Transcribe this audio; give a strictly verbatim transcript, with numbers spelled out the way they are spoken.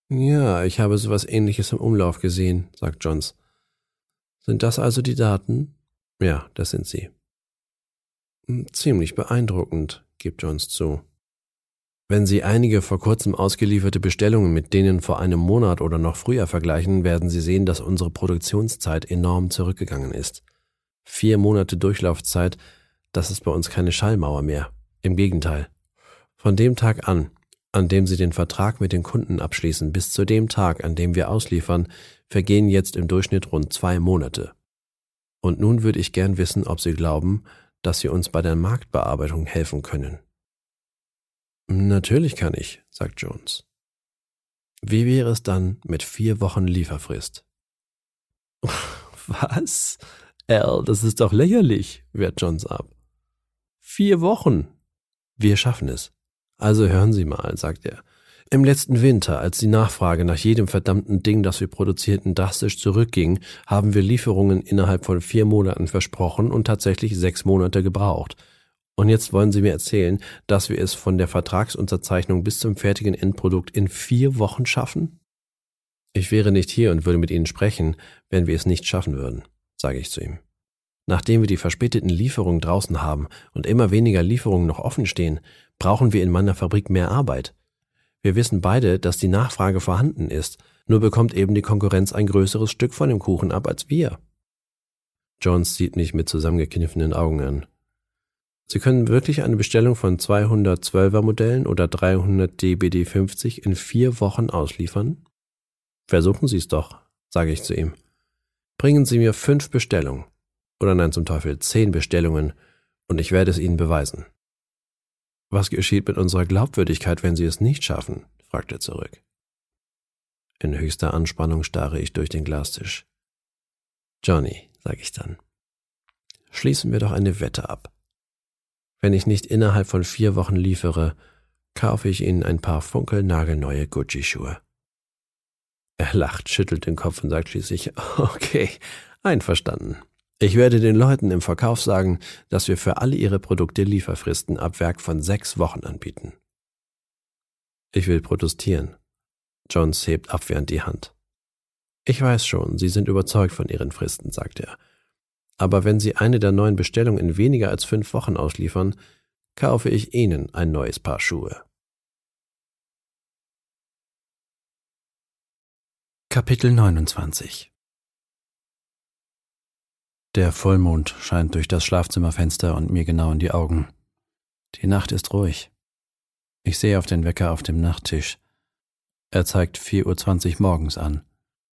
Ja, ich habe sowas Ähnliches im Umlauf gesehen, sagt Johns. Sind das also die Daten? Ja, das sind sie. Ziemlich beeindruckend, gibt Johns zu. Wenn Sie einige vor kurzem ausgelieferte Bestellungen mit denen vor einem Monat oder noch früher vergleichen, werden Sie sehen, dass unsere Produktionszeit enorm zurückgegangen ist. Vier Monate Durchlaufzeit, das ist bei uns keine Schallmauer mehr. Im Gegenteil. Von dem Tag an, an dem Sie den Vertrag mit den Kunden abschließen, bis zu dem Tag, an dem wir ausliefern, vergehen jetzt im Durchschnitt rund zwei Monate. Und nun würde ich gern wissen, ob Sie glauben, dass Sie uns bei der Marktbearbeitung helfen können. Natürlich kann ich, sagt Jones. Wie wäre es dann mit vier Wochen Lieferfrist? Was? Al, das ist doch lächerlich, wehrt Jones ab. Vier Wochen? Wir schaffen es. Also hören Sie mal, sagt er. Im letzten Winter, als die Nachfrage nach jedem verdammten Ding, das wir produzierten, drastisch zurückging, haben wir Lieferungen innerhalb von vier Monaten versprochen und tatsächlich sechs Monate gebraucht. Und jetzt wollen Sie mir erzählen, dass wir es von der Vertragsunterzeichnung bis zum fertigen Endprodukt in vier Wochen schaffen? Ich wäre nicht hier und würde mit Ihnen sprechen, wenn wir es nicht schaffen würden, sage ich zu ihm. Nachdem wir die verspäteten Lieferungen draußen haben und immer weniger Lieferungen noch offen stehen, brauchen wir in meiner Fabrik mehr Arbeit. Wir wissen beide, dass die Nachfrage vorhanden ist, nur bekommt eben die Konkurrenz ein größeres Stück von dem Kuchen ab als wir. Jones sieht mich mit zusammengekniffenen Augen an. Sie können wirklich eine Bestellung von zweihundertzwölfer Modellen oder dreihundert D B D fünfzig in vier Wochen ausliefern? Versuchen Sie es doch, sage ich zu ihm. Bringen Sie mir fünf Bestellungen. Oder nein, zum Teufel, zehn Bestellungen, und ich werde es Ihnen beweisen. Was geschieht mit unserer Glaubwürdigkeit, wenn Sie es nicht schaffen? Fragt er zurück. In höchster Anspannung starre ich durch den Glastisch. Johnny, sage ich dann, schließen wir doch eine Wette ab. Wenn ich nicht innerhalb von vier Wochen liefere, kaufe ich Ihnen ein paar funkelnagelneue Gucci-Schuhe. Er lacht, schüttelt den Kopf und sagt schließlich, okay, einverstanden. Ich werde den Leuten im Verkauf sagen, dass wir für alle ihre Produkte Lieferfristen ab Werk von sechs Wochen anbieten. Ich will protestieren. Jones hebt abwehrend die Hand. Ich weiß schon, Sie sind überzeugt von Ihren Fristen, sagt er. Aber wenn Sie eine der neuen Bestellungen in weniger als fünf Wochen ausliefern, kaufe ich Ihnen ein neues Paar Schuhe. Kapitel neunundzwanzig. Der Vollmond scheint durch das Schlafzimmerfenster und mir genau in die Augen. Die Nacht ist ruhig. Ich sehe auf den Wecker auf dem Nachttisch. Er zeigt vier Uhr zwanzig morgens an.